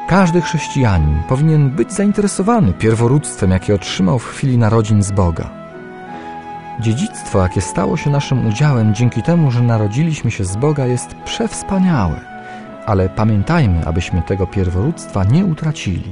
Każdy chrześcijanin powinien być zainteresowany pierworództwem, jakie otrzymał w chwili narodzin z Boga. Dziedzictwo, jakie stało się naszym udziałem dzięki temu, że narodziliśmy się z Boga, jest przewspaniałe, ale pamiętajmy, abyśmy tego pierworództwa nie utracili.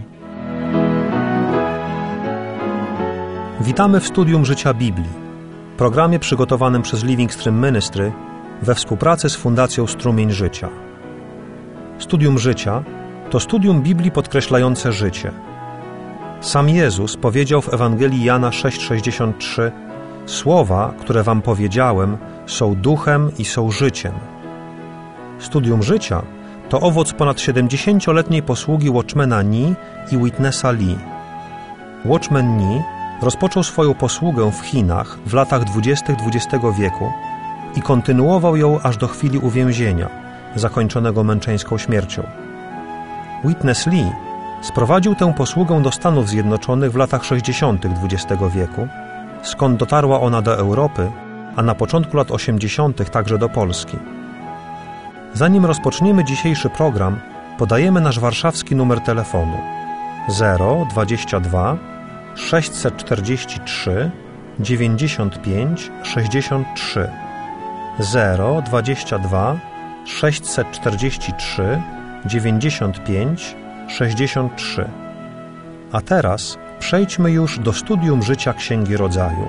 Witamy w Studium Życia Biblii, programie przygotowanym przez Living Stream Ministry we współpracy z Fundacją Strumień Życia. Studium Życia to studium Biblii podkreślające życie. Sam Jezus powiedział w Ewangelii Jana 6,63: Słowa, które wam powiedziałem, są duchem i są życiem. Studium Życia to owoc ponad 70-letniej posługi Watchmana Nee i Witnessa Lee. Watchman Nee rozpoczął swoją posługę w Chinach w latach 20. XX wieku i kontynuował ją aż do chwili uwięzienia, zakończonego męczeńską śmiercią. Witness Lee sprowadził tę posługę do Stanów Zjednoczonych w latach 60. XX wieku, skąd dotarła ona do Europy, a na początku lat 80. także do Polski. Zanim rozpoczniemy dzisiejszy program, podajemy nasz warszawski numer telefonu 022 643 95 63 022 643 95 63. A teraz przejdźmy już do studium życia Księgi Rodzaju.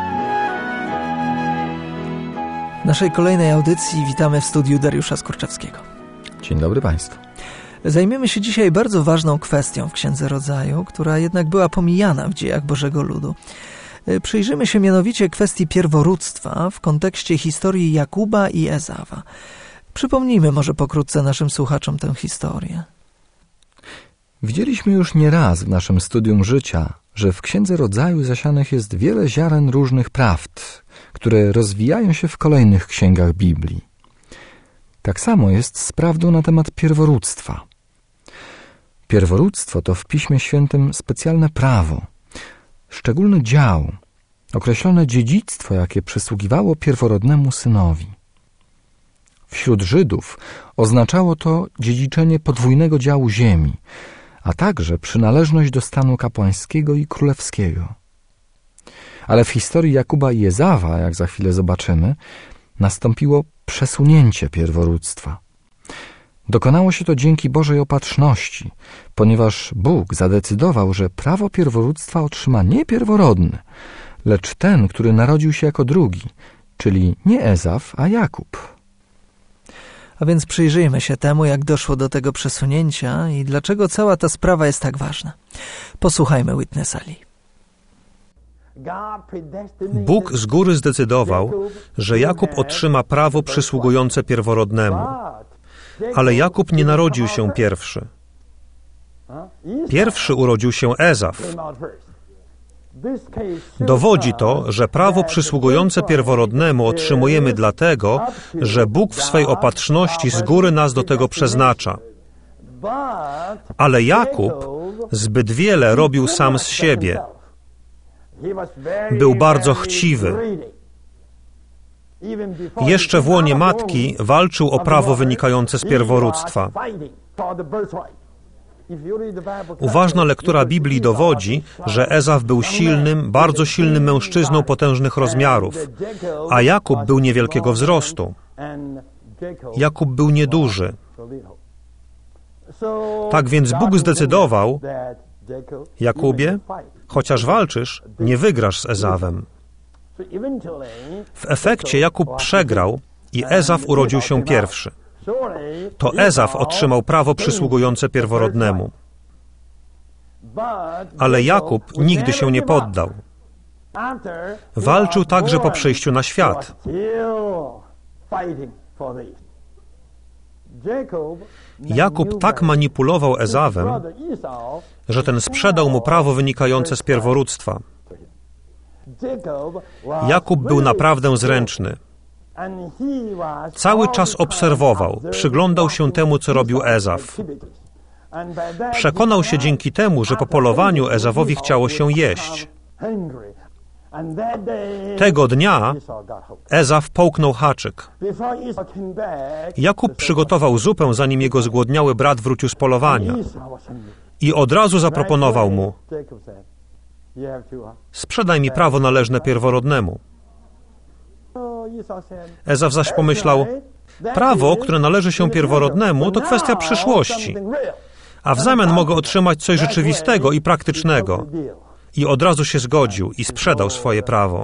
W naszej kolejnej audycji witamy w studiu Dariusza Skurczewskiego. Dzień dobry Państwu. Zajmiemy się dzisiaj bardzo ważną kwestią w Księdze Rodzaju, która jednak była pomijana w dziejach Bożego Ludu. Przyjrzymy się mianowicie kwestii pierworództwa w kontekście historii Jakuba i Ezawa. Przypomnijmy może pokrótce naszym słuchaczom tę historię. Widzieliśmy już nieraz w naszym studium życia, że w Księdze Rodzaju zasianych jest wiele ziaren różnych prawd, które rozwijają się w kolejnych księgach Biblii. Tak samo jest z prawdą na temat pierworództwa. Pierworództwo to w Piśmie Świętym specjalne prawo, szczególny dział, określone dziedzictwo, jakie przysługiwało pierworodnemu synowi. Wśród Żydów oznaczało to dziedziczenie podwójnego działu ziemi, a także przynależność do stanu kapłańskiego i królewskiego. Ale w historii Jakuba i Ezawa, jak za chwilę zobaczymy, nastąpiło przesunięcie pierworództwa. Dokonało się to dzięki Bożej opatrzności, ponieważ Bóg zadecydował, że prawo pierworództwa otrzyma nie pierworodny, lecz ten, który narodził się jako drugi, czyli nie Ezaw, a Jakub. A więc przyjrzyjmy się temu, jak doszło do tego przesunięcia i dlaczego cała ta sprawa jest tak ważna. Posłuchajmy Witnessa Lee. Bóg z góry zdecydował, że Jakub otrzyma prawo przysługujące pierworodnemu. Ale Jakub nie narodził się pierwszy. Pierwszy urodził się Ezaw. Dowodzi to, że prawo przysługujące pierworodnemu otrzymujemy dlatego, że Bóg w swej opatrzności z góry nas do tego przeznacza. Ale Jakub zbyt wiele robił sam z siebie. Był bardzo chciwy. Jeszcze w łonie matki walczył o prawo wynikające z pierworództwa. Uważna lektura Biblii dowodzi, że Ezaw był silnym, bardzo silnym mężczyzną potężnych rozmiarów, a Jakub był niewielkiego wzrostu. Jakub był nieduży. Tak więc Bóg zdecydował: Jakubie, chociaż walczysz, nie wygrasz z Ezawem. W efekcie Jakub przegrał i Ezaw urodził się pierwszy. To Ezaw otrzymał prawo przysługujące pierworodnemu. Ale Jakub nigdy się nie poddał. Walczył także po przyjściu na świat. Jakub tak manipulował Ezawem, że ten sprzedał mu prawo wynikające z pierworództwa. Jakub był naprawdę zręczny. Cały czas obserwował, przyglądał się temu, co robił Ezaw. Przekonał się dzięki temu, że po polowaniu Ezawowi chciało się jeść. Tego dnia Ezaf połknął haczyk. Jakub przygotował zupę, zanim jego zgłodniały brat wrócił z polowania. I od razu zaproponował mu: sprzedaj mi prawo należne pierworodnemu. Ezaf zaś pomyślał: prawo, które należy się pierworodnemu, to kwestia przyszłości, a w zamian mogę otrzymać coś rzeczywistego i praktycznego. I od razu się zgodził i sprzedał swoje prawo.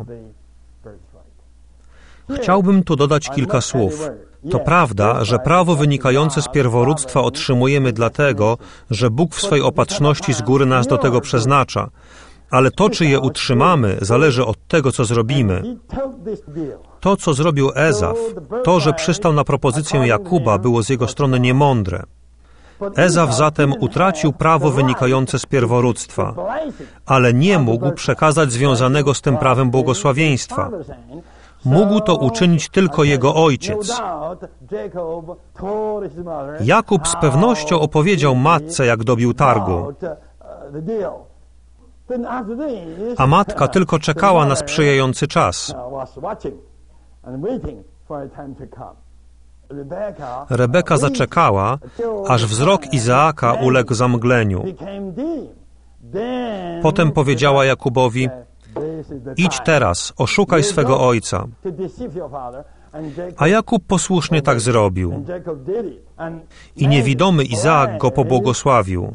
Chciałbym tu dodać kilka słów. To prawda, że prawo wynikające z pierworództwa otrzymujemy dlatego, że Bóg w swej opatrzności z góry nas do tego przeznacza. Ale to, czy je utrzymamy, zależy od tego, co zrobimy. To, co zrobił Ezaf, to, że przystał na propozycję Jakuba, było z jego strony niemądre. Ezaf zatem utracił prawo wynikające z pierworództwa, ale nie mógł przekazać związanego z tym prawem błogosławieństwa. Mógł to uczynić tylko jego ojciec. Jakub z pewnością opowiedział matce, jak dobił targu. A matka tylko czekała na sprzyjający czas. Rebeka zaczekała, aż wzrok Izaaka uległ zamgleniu. Potem powiedziała Jakubowi: idź teraz, oszukaj swego ojca. A Jakub posłusznie tak zrobił. I niewidomy Izaak go pobłogosławił.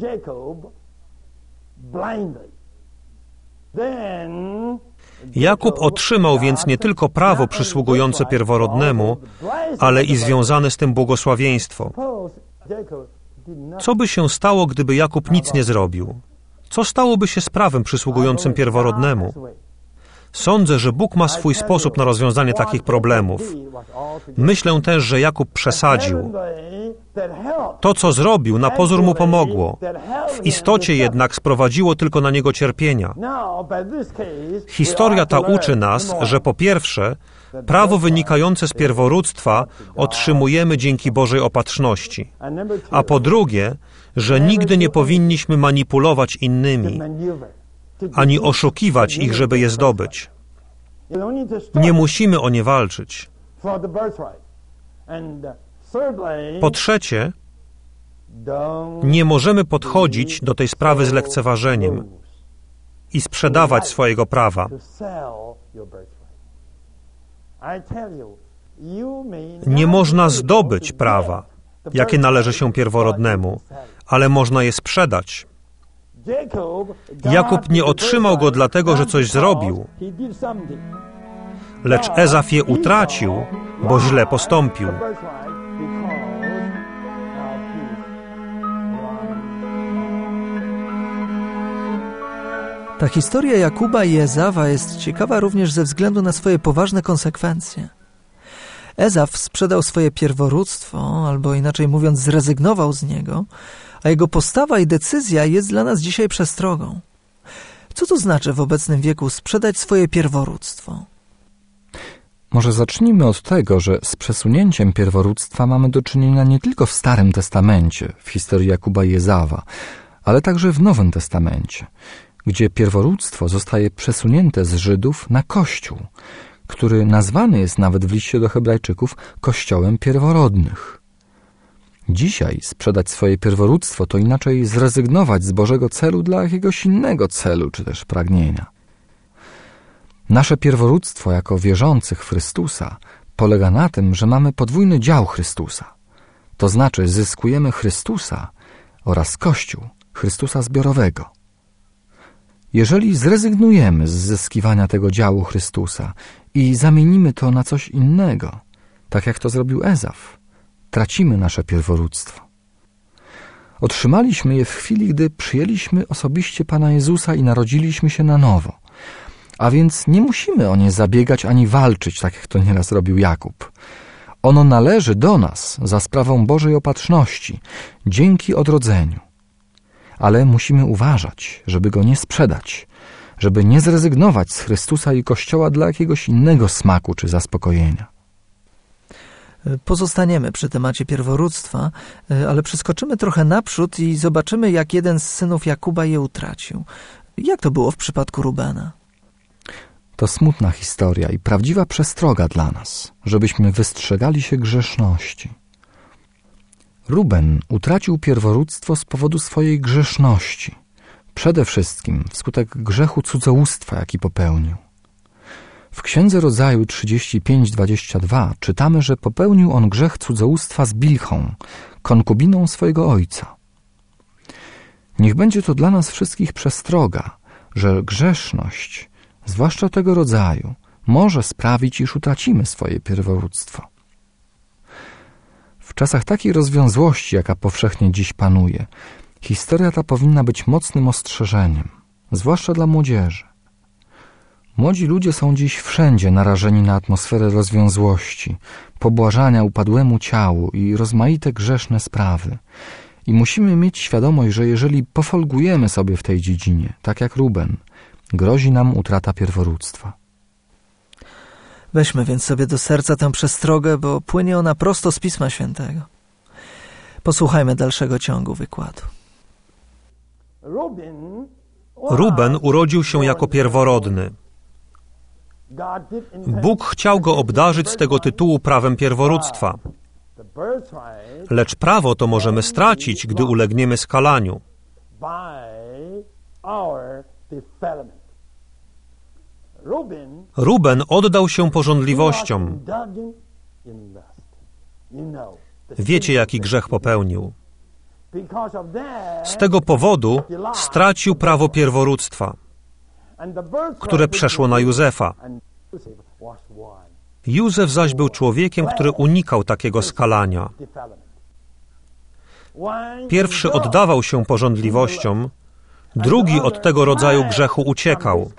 Jakub otrzymał więc nie tylko prawo przysługujące pierworodnemu, ale i związane z tym błogosławieństwo. Co by się stało, gdyby Jakub nic nie zrobił? Co stałoby się z prawem przysługującym pierworodnemu? Sądzę, że Bóg ma swój sposób na rozwiązanie takich problemów. Myślę też, że Jakub przesadził. To, co zrobił, na pozór mu pomogło. W istocie jednak sprowadziło tylko na niego cierpienia. Historia ta uczy nas, że po pierwsze, prawo wynikające z pierworództwa otrzymujemy dzięki Bożej opatrzności. A po drugie, że nigdy nie powinniśmy manipulować innymi, ani oszukiwać ich, żeby je zdobyć. Nie musimy o nie walczyć. Po trzecie, nie możemy podchodzić do tej sprawy z lekceważeniem i sprzedawać swojego prawa. Nie można zdobyć prawa, jakie należy się pierworodnemu, ale można je sprzedać. Jakub nie otrzymał go dlatego, że coś zrobił, lecz Ezaf je utracił, bo źle postąpił. Ta historia Jakuba i Ezawa jest ciekawa również ze względu na swoje poważne konsekwencje. Ezaf sprzedał swoje pierworództwo, albo inaczej mówiąc zrezygnował z niego, a jego postawa i decyzja jest dla nas dzisiaj przestrogą. Co to znaczy w obecnym wieku sprzedać swoje pierworództwo? Może zacznijmy od tego, że z przesunięciem pierworództwa mamy do czynienia nie tylko w Starym Testamencie, w historii Jakuba i Ezawa, ale także w Nowym Testamencie, gdzie pierworództwo zostaje przesunięte z Żydów na Kościół, który nazwany jest nawet w liście do Hebrajczyków Kościołem pierworodnych. Dzisiaj sprzedać swoje pierworództwo to inaczej zrezygnować z Bożego celu dla jakiegoś innego celu czy też pragnienia. Nasze pierworództwo jako wierzących w Chrystusa polega na tym, że mamy podwójny dział Chrystusa. To znaczy zyskujemy Chrystusa oraz Kościół, Chrystusa zbiorowego. Jeżeli zrezygnujemy z zyskiwania tego działu Chrystusa i zamienimy to na coś innego, tak jak to zrobił Ezaf, tracimy nasze pierworództwo. Otrzymaliśmy je w chwili, gdy przyjęliśmy osobiście Pana Jezusa i narodziliśmy się na nowo. A więc nie musimy o nie zabiegać ani walczyć, tak jak to nieraz robił Jakub. Ono należy do nas za sprawą Bożej opatrzności, dzięki odrodzeniu. Ale musimy uważać, żeby go nie sprzedać, żeby nie zrezygnować z Chrystusa i Kościoła dla jakiegoś innego smaku czy zaspokojenia. Pozostaniemy przy temacie pierworództwa, ale przeskoczymy trochę naprzód i zobaczymy, jak jeden z synów Jakuba je utracił. Jak to było w przypadku Rubena? To smutna historia i prawdziwa przestroga dla nas, żebyśmy wystrzegali się grzeszności. Ruben utracił pierworództwo z powodu swojej grzeszności, przede wszystkim wskutek grzechu cudzołóstwa, jaki popełnił. W Księdze Rodzaju 35:22 czytamy, że popełnił on grzech cudzołóstwa z Bilchą, konkubiną swojego ojca. Niech będzie to dla nas wszystkich przestroga, że grzeszność, zwłaszcza tego rodzaju, może sprawić, iż utracimy swoje pierworództwo. W czasach takiej rozwiązłości, jaka powszechnie dziś panuje, historia ta powinna być mocnym ostrzeżeniem, zwłaszcza dla młodzieży. Młodzi ludzie są dziś wszędzie narażeni na atmosferę rozwiązłości, pobłażania upadłemu ciału i rozmaite grzeszne sprawy. I musimy mieć świadomość, że jeżeli pofolgujemy sobie w tej dziedzinie, tak jak Ruben, grozi nam utrata pierworództwa. Weźmy więc sobie do serca tę przestrogę, bo płynie ona prosto z Pisma Świętego. Posłuchajmy dalszego ciągu wykładu. Ruben urodził się jako pierworodny. Bóg chciał go obdarzyć z tego tytułu prawem pierworództwa. Lecz prawo to możemy stracić, gdy ulegniemy skalaniu. Ruben oddał się pożądliwościom. Wiecie, jaki grzech popełnił. Z tego powodu stracił prawo pierworództwa, które przeszło na Józefa. Józef zaś był człowiekiem, który unikał takiego skalania. Pierwszy oddawał się pożądliwościom, drugi od tego rodzaju grzechu uciekał.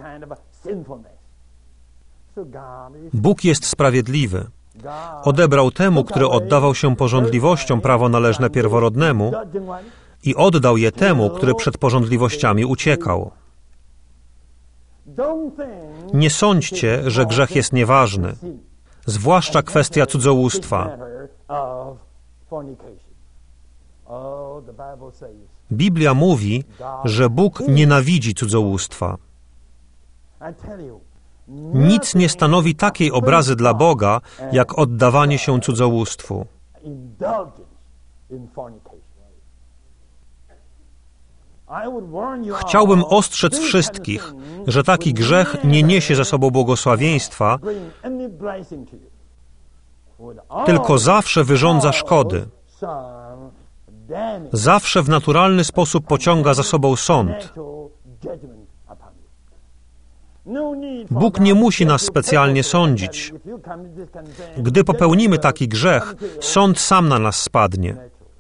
Bóg jest sprawiedliwy. Odebrał temu, który oddawał się pożądliwościom, prawo należne pierworodnemu i oddał je temu, który przed pożądliwościami uciekał. Nie sądźcie, że grzech jest nieważny, zwłaszcza kwestia cudzołóstwa. Biblia mówi, że Bóg nienawidzi cudzołóstwa. Nic nie stanowi takiej obrazy dla Boga, jak oddawanie się cudzołóstwu. Chciałbym ostrzec wszystkich, że taki grzech nie niesie ze sobą błogosławieństwa, tylko zawsze wyrządza szkody. Zawsze w naturalny sposób pociąga za sobą sąd. Bóg nie musi nas specjalnie sądzić. Gdy popełnimy taki grzech, sąd sam na nas spadnie.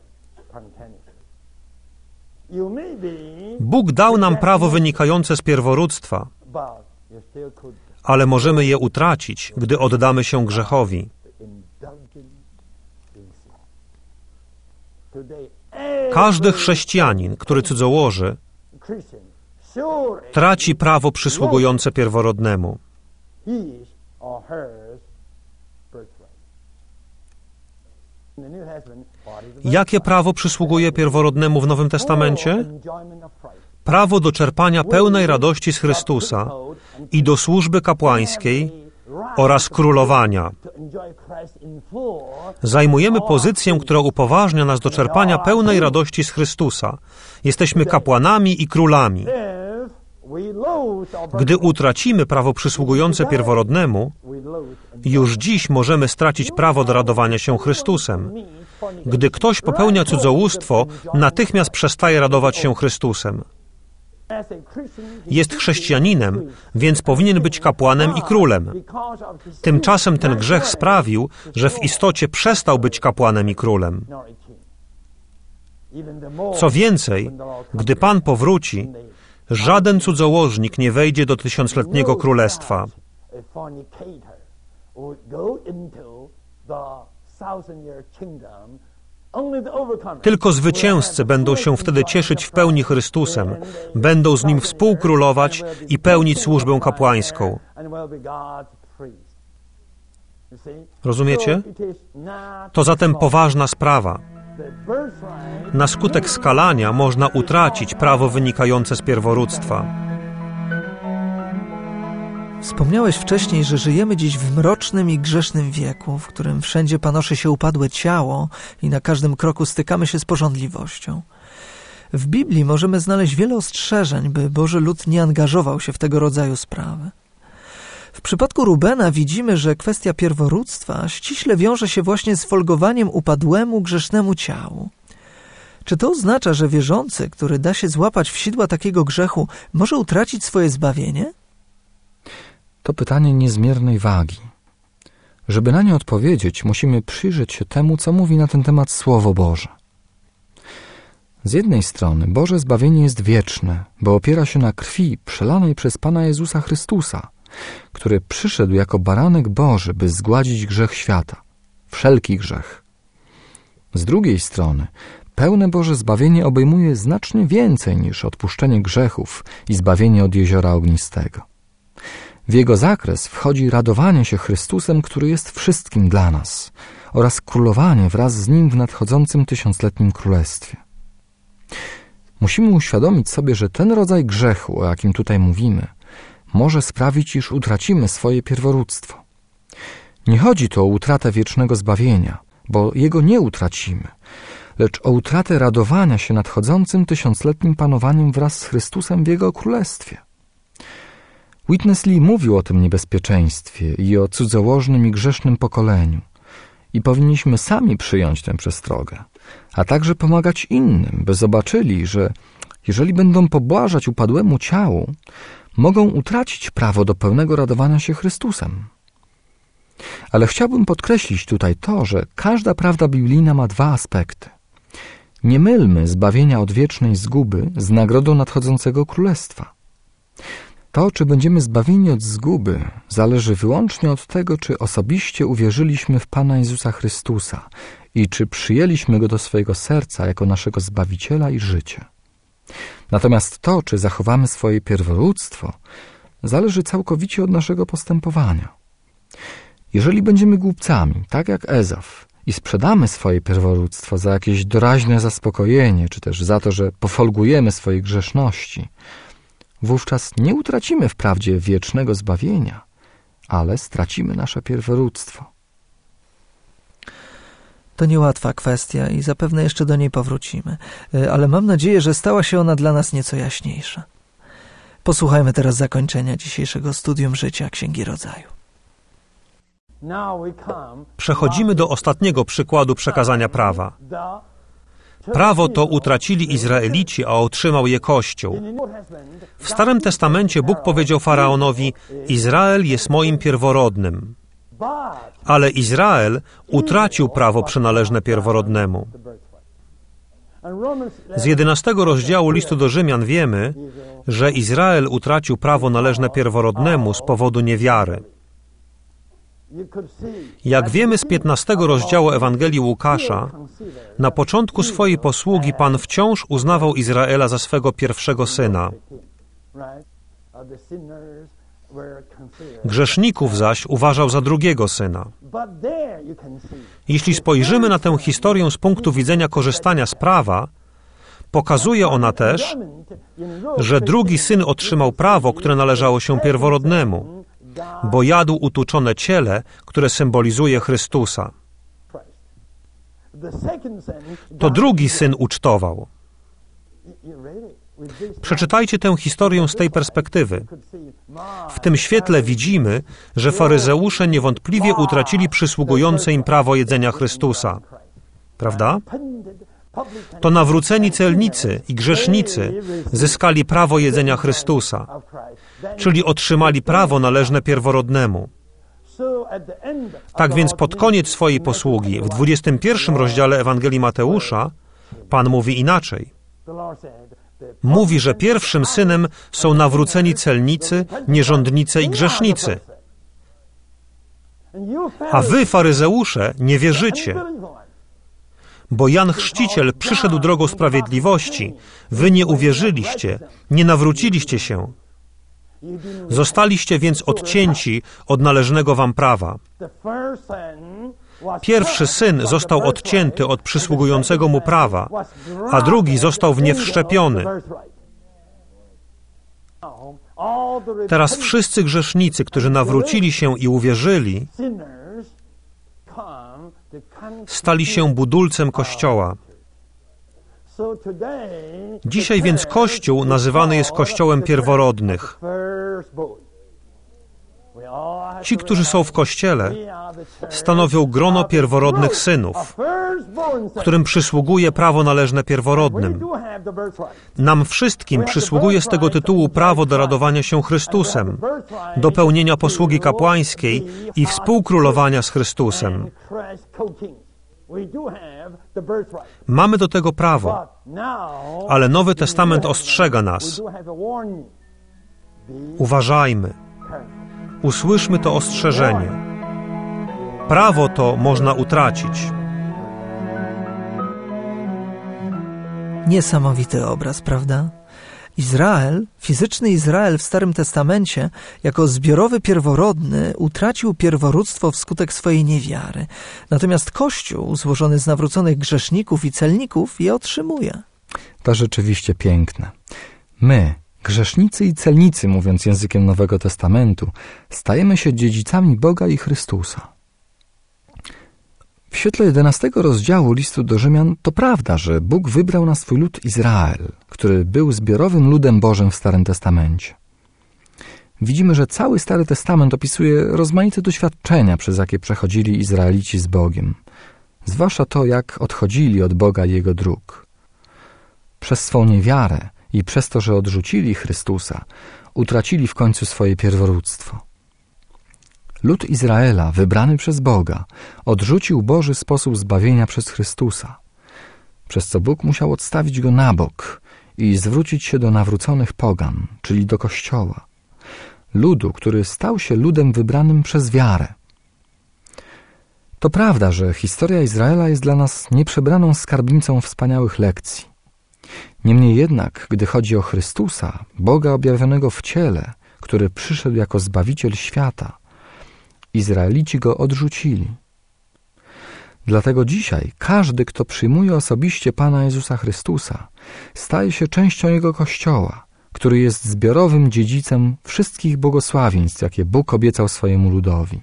Bóg dał nam prawo wynikające z pierworództwa, ale możemy je utracić, gdy oddamy się grzechowi. Każdy chrześcijanin, który cudzołoży, traci prawo przysługujące pierworodnemu. Jakie prawo przysługuje pierworodnemu w Nowym Testamencie? Prawo do czerpania pełnej radości z Chrystusa i do służby kapłańskiej oraz królowania. Zajmujemy pozycję, która upoważnia nas do czerpania pełnej radości z Chrystusa. Jesteśmy kapłanami i królami. Gdy utracimy prawo przysługujące pierworodnemu, już dziś możemy stracić prawo do radowania się Chrystusem. Gdy ktoś popełnia cudzołóstwo, natychmiast przestaje radować się Chrystusem. Jest chrześcijaninem, więc powinien być kapłanem i królem. Tymczasem ten grzech sprawił, że w istocie przestał być kapłanem i królem. Co więcej, gdy Pan powróci, żaden cudzołożnik nie wejdzie do tysiącletniego królestwa. Tylko zwycięzcy będą się wtedy cieszyć w pełni Chrystusem, będą z Nim współkrólować i pełnić służbę kapłańską. Rozumiecie? To zatem poważna sprawa. Na skutek skalania można utracić prawo wynikające z pierworództwa. Wspomniałeś wcześniej, że żyjemy dziś w mrocznym i grzesznym wieku, w którym wszędzie panoszy się upadłe ciało i na każdym kroku stykamy się z pożądliwością. W Biblii możemy znaleźć wiele ostrzeżeń, by Boży lud nie angażował się w tego rodzaju sprawy. W przypadku Rubena widzimy, że kwestia pierworództwa ściśle wiąże się właśnie z folgowaniem upadłemu, grzesznemu ciału. Czy to oznacza, że wierzący, który da się złapać w sidła takiego grzechu, może utracić swoje zbawienie? To pytanie niezmiernej wagi. Żeby na nie odpowiedzieć, musimy przyjrzeć się temu, co mówi na ten temat Słowo Boże. Z jednej strony Boże zbawienie jest wieczne, bo opiera się na krwi przelanej przez Pana Jezusa Chrystusa, który przyszedł jako baranek Boży, by zgładzić grzech świata, wszelki grzech. Z drugiej strony pełne Boże zbawienie obejmuje znacznie więcej niż odpuszczenie grzechów i zbawienie od jeziora ognistego. W jego zakres wchodzi radowanie się Chrystusem, który jest wszystkim dla nas, oraz królowanie wraz z Nim w nadchodzącym tysiącletnim królestwie. Musimy uświadomić sobie, że ten rodzaj grzechu, o jakim tutaj mówimy, może sprawić, iż utracimy swoje pierworództwo. Nie chodzi tu o utratę wiecznego zbawienia, bo jego nie utracimy, lecz o utratę radowania się nadchodzącym tysiącletnim panowaniem wraz z Chrystusem w Jego królestwie. Witness Lee mówił o tym niebezpieczeństwie i o cudzołożnym i grzesznym pokoleniu i powinniśmy sami przyjąć tę przestrogę, a także pomagać innym, by zobaczyli, że jeżeli będą pobłażać upadłemu ciału, mogą utracić prawo do pełnego radowania się Chrystusem. Ale chciałbym podkreślić tutaj to, że każda prawda biblijna ma dwa aspekty. Nie mylmy zbawienia od wiecznej zguby z nagrodą nadchodzącego królestwa. To, czy będziemy zbawieni od zguby, zależy wyłącznie od tego, czy osobiście uwierzyliśmy w Pana Jezusa Chrystusa i czy przyjęliśmy Go do swojego serca jako naszego Zbawiciela i życie. Natomiast to, czy zachowamy swoje pierworództwo, zależy całkowicie od naszego postępowania. Jeżeli będziemy głupcami, tak jak Ezaf, i sprzedamy swoje pierworództwo za jakieś doraźne zaspokojenie, czy też za to, że pofolgujemy swojej grzeszności, wówczas nie utracimy wprawdzie wiecznego zbawienia, ale stracimy nasze pierworództwo. To niełatwa kwestia i zapewne jeszcze do niej powrócimy, ale mam nadzieję, że stała się ona dla nas nieco jaśniejsza. Posłuchajmy teraz zakończenia dzisiejszego studium życia Księgi Rodzaju. Przechodzimy do ostatniego przykładu przekazania prawa. Prawo to utracili Izraelici, a otrzymał je Kościół. W Starym Testamencie Bóg powiedział Faraonowi: Izrael jest moim pierworodnym. Ale Izrael utracił prawo przynależne pierworodnemu. Z 11 rozdziału listu do Rzymian wiemy, że Izrael utracił prawo należne pierworodnemu z powodu niewiary. Jak wiemy z 15 rozdziału Ewangelii Łukasza, na początku swojej posługi Pan wciąż uznawał Izraela za swego pierwszego syna. Grzeszników zaś uważał za drugiego syna. Jeśli spojrzymy na tę historię z punktu widzenia korzystania z prawa, pokazuje ona też, że drugi syn otrzymał prawo, które należało się pierworodnemu, bo jadł utuczone ciele, które symbolizuje Chrystusa. To drugi syn ucztował. Przeczytajcie tę historię z tej perspektywy. W tym świetle widzimy, że faryzeusze niewątpliwie utracili przysługujące im prawo jedzenia Chrystusa. Prawda? To nawróceni celnicy i grzesznicy zyskali prawo jedzenia Chrystusa, czyli otrzymali prawo należne pierworodnemu. Tak więc pod koniec swojej posługi, w 21 rozdziale Ewangelii Mateusza, Pan mówi inaczej. Mówi, że pierwszym synem są nawróceni celnicy, nierządnicy i grzesznicy. A wy, faryzeusze, nie wierzycie. Bo Jan Chrzciciel przyszedł drogą sprawiedliwości. Wy nie uwierzyliście, nie nawróciliście się. Zostaliście więc odcięci od należnego wam prawa. Pierwszy syn został odcięty od przysługującego mu prawa, a drugi został w nie wszczepiony. Teraz wszyscy grzesznicy, którzy nawrócili się i uwierzyli, stali się budulcem Kościoła. Dzisiaj więc Kościół nazywany jest Kościołem pierworodnych. Ci, którzy są w Kościele, stanowią grono pierworodnych synów, którym przysługuje prawo należne pierworodnym. Nam wszystkim przysługuje z tego tytułu prawo do radowania się Chrystusem, do pełnienia posługi kapłańskiej i współkrólowania z Chrystusem. Mamy do tego prawo, ale Nowy Testament ostrzega nas. Uważajmy. Usłyszmy to ostrzeżenie. Prawo to można utracić. Niesamowity obraz, prawda? Izrael, fizyczny Izrael w Starym Testamencie, jako zbiorowy pierworodny, utracił pierworództwo wskutek swojej niewiary. Natomiast Kościół, złożony z nawróconych grzeszników i celników, je otrzymuje. To rzeczywiście piękne. My, grzesznicy i celnicy, mówiąc językiem Nowego Testamentu, stajemy się dziedzicami Boga i Chrystusa. W świetle 11 rozdziału listu do Rzymian to prawda, że Bóg wybrał na swój lud Izrael, który był zbiorowym ludem Bożym w Starym Testamencie. Widzimy, że cały Stary Testament opisuje rozmaite doświadczenia, przez jakie przechodzili Izraelici z Bogiem, zwłaszcza to, jak odchodzili od Boga i Jego dróg. Przez swą niewiarę i przez to, że odrzucili Chrystusa, utracili w końcu swoje pierworództwo. Lud Izraela, wybrany przez Boga, odrzucił Boży sposób zbawienia przez Chrystusa, przez co Bóg musiał odstawić go na bok i zwrócić się do nawróconych pogan, czyli do Kościoła, ludu, który stał się ludem wybranym przez wiarę. To prawda, że historia Izraela jest dla nas nieprzebraną skarbnicą wspaniałych lekcji. Niemniej jednak, gdy chodzi o Chrystusa, Boga objawionego w ciele, który przyszedł jako Zbawiciel świata, Izraelici go odrzucili. Dlatego dzisiaj każdy, kto przyjmuje osobiście Pana Jezusa Chrystusa, staje się częścią Jego Kościoła, który jest zbiorowym dziedzicem wszystkich błogosławieństw, jakie Bóg obiecał swojemu ludowi.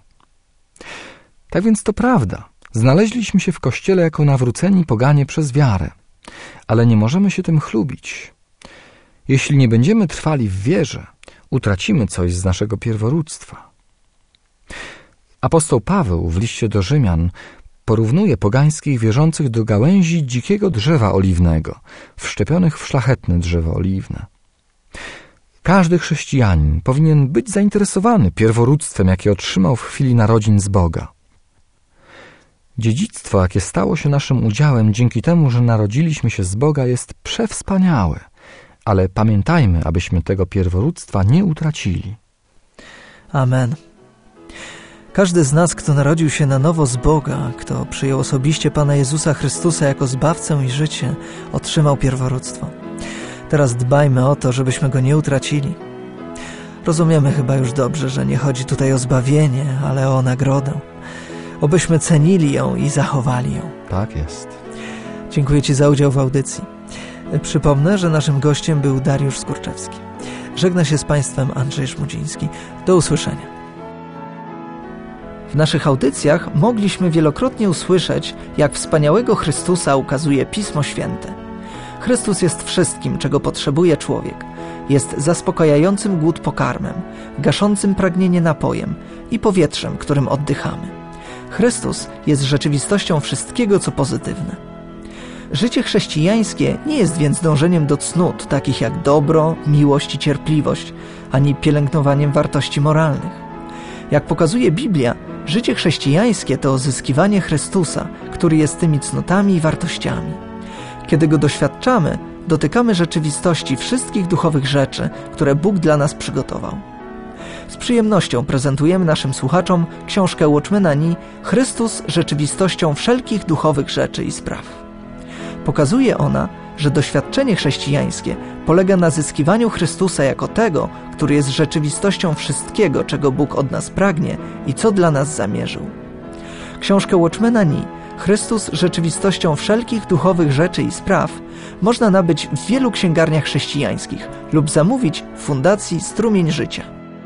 Tak więc to prawda, znaleźliśmy się w Kościele jako nawróceni poganie przez wiarę, ale nie możemy się tym chlubić. Jeśli nie będziemy trwali w wierze, utracimy coś z naszego pierworództwa. Apostoł Paweł w liście do Rzymian porównuje pogańskich wierzących do gałęzi dzikiego drzewa oliwnego, wszczepionych w szlachetne drzewo oliwne. Każdy chrześcijanin powinien być zainteresowany pierworództwem, jakie otrzymał w chwili narodzin z Boga. Dziedzictwo, jakie stało się naszym udziałem dzięki temu, że narodziliśmy się z Boga, jest przewspaniałe, ale pamiętajmy, abyśmy tego pierworództwa nie utracili. Amen. Każdy z nas, kto narodził się na nowo z Boga, kto przyjął osobiście Pana Jezusa Chrystusa jako Zbawcę i życie, otrzymał pierworództwo. Teraz dbajmy o to, żebyśmy go nie utracili. Rozumiemy chyba już dobrze, że nie chodzi tutaj o zbawienie, ale o nagrodę. Obyśmy cenili ją i zachowali ją. Tak jest. Dziękuję Ci za udział w audycji. Przypomnę, że naszym gościem był Dariusz Skurczewski. Żegna się z Państwem Andrzej Szmudziński. Do usłyszenia. W naszych audycjach mogliśmy wielokrotnie usłyszeć, jak wspaniałego Chrystusa ukazuje Pismo Święte. Chrystus jest wszystkim, czego potrzebuje człowiek. Jest zaspokajającym głód pokarmem, gaszącym pragnienie napojem i powietrzem, którym oddychamy. Chrystus jest rzeczywistością wszystkiego, co pozytywne. Życie chrześcijańskie nie jest więc dążeniem do cnót, takich jak dobro, miłość i cierpliwość, ani pielęgnowaniem wartości moralnych. Jak pokazuje Biblia, życie chrześcijańskie to zyskiwanie Chrystusa, który jest tymi cnotami i wartościami. Kiedy Go doświadczamy, dotykamy rzeczywistości wszystkich duchowych rzeczy, które Bóg dla nas przygotował. Z przyjemnością prezentujemy naszym słuchaczom książkę Watchmana Nee Chrystus rzeczywistością wszelkich duchowych rzeczy i spraw. Pokazuje ona, że doświadczenie chrześcijańskie polega na zyskiwaniu Chrystusa jako tego, który jest rzeczywistością wszystkiego, czego Bóg od nas pragnie i co dla nas zamierzył. Książkę Watchmana Nee Chrystus rzeczywistością wszelkich duchowych rzeczy i spraw można nabyć w wielu księgarniach chrześcijańskich lub zamówić w Fundacji Strumień Życia.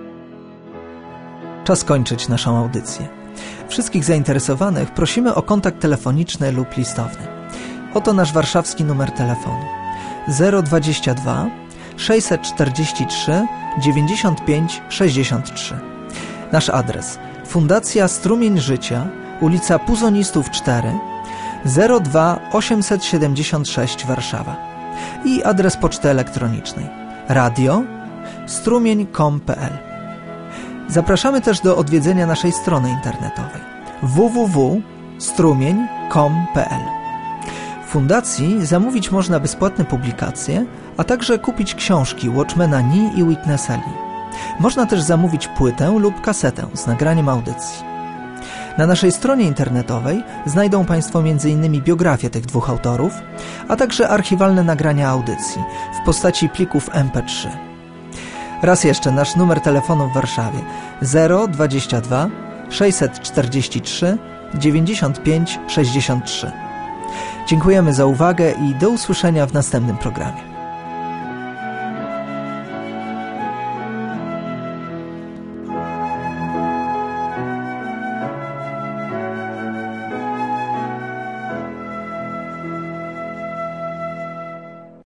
Czas kończyć naszą audycję. Wszystkich zainteresowanych prosimy o kontakt telefoniczny lub listowny. Oto nasz warszawski numer telefonu 022 643 95 63. Nasz adres: Fundacja Strumień Życia, ulica Puzonistów 4, 02 876 Warszawa. I adres poczty elektronicznej radio@strumień.com.pl. Zapraszamy też do odwiedzenia naszej strony internetowej www.strumień.com.pl. W Fundacji zamówić można bezpłatne publikacje, a także kupić książki Watchmana Nee i Witnessa Lee. Można też zamówić płytę lub kasetę z nagraniem audycji. Na naszej stronie internetowej znajdą Państwo m.in. biografię tych dwóch autorów, a także archiwalne nagrania audycji w postaci plików MP3. Raz jeszcze nasz numer telefonu w Warszawie 022 643 95 63. Dziękujemy za uwagę i do usłyszenia w następnym programie.